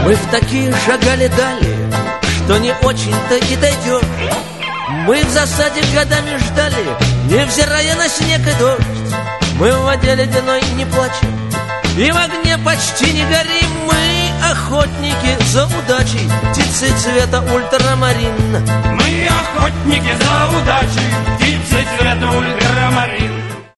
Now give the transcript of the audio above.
Мы в такие шагали дали, что не очень-то и дойдешь. Мы в засаде годами ждали, невзирая на снег и дождь. Мы в воде ледяной не плачем и в огне почти не горим. Мы охотники за удачей, птицы цвета ультрамарин. Мы охотники за удачей, птицы цвета ультрамарин.